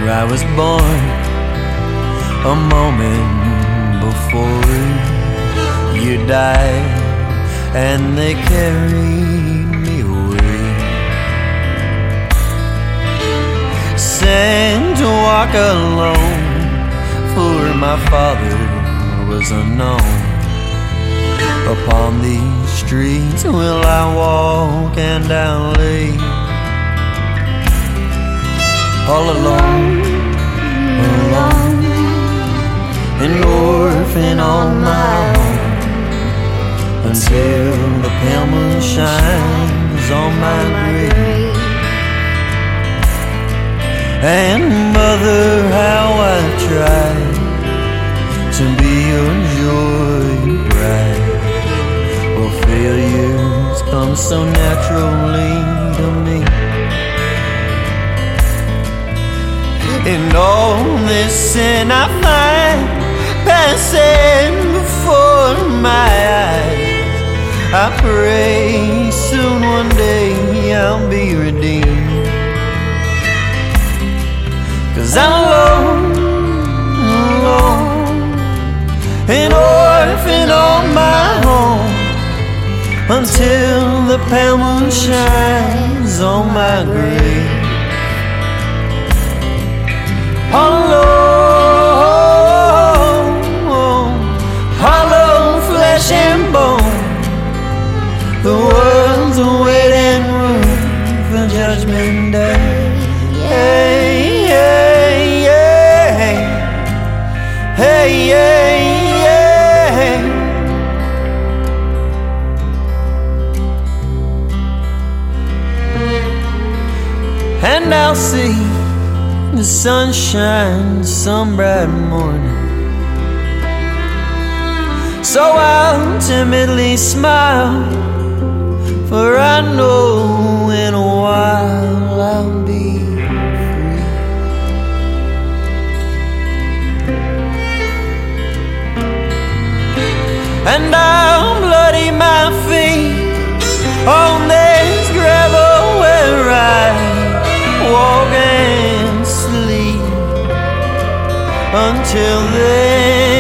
I was born, a moment before you died, and they carried me away. Sent to walk alone, for my father was unknown. Upon these streets will I walk and I'll lay, all alone, alone, an orphan on my own, until the pale moon shines on my grave. And mother, how I tried to be your joy bride. Well, failures come so naturally to me. In all this sin I find passing before my eyes, I pray soon one day I'll be redeemed. 'Cause I'm alone, alone, an orphan on my own, until the pale moon shines on my grave. All alone, hollow flesh and bone, the world's a waiting room for judgment day. Hey, hey, hey, hey, hey, hey. And I'll see the sunshine some bright morning, so I'll timidly smile, for I know in a while I'll be free. And I'll bloody my feet on this gravel where I walk and sleep until then.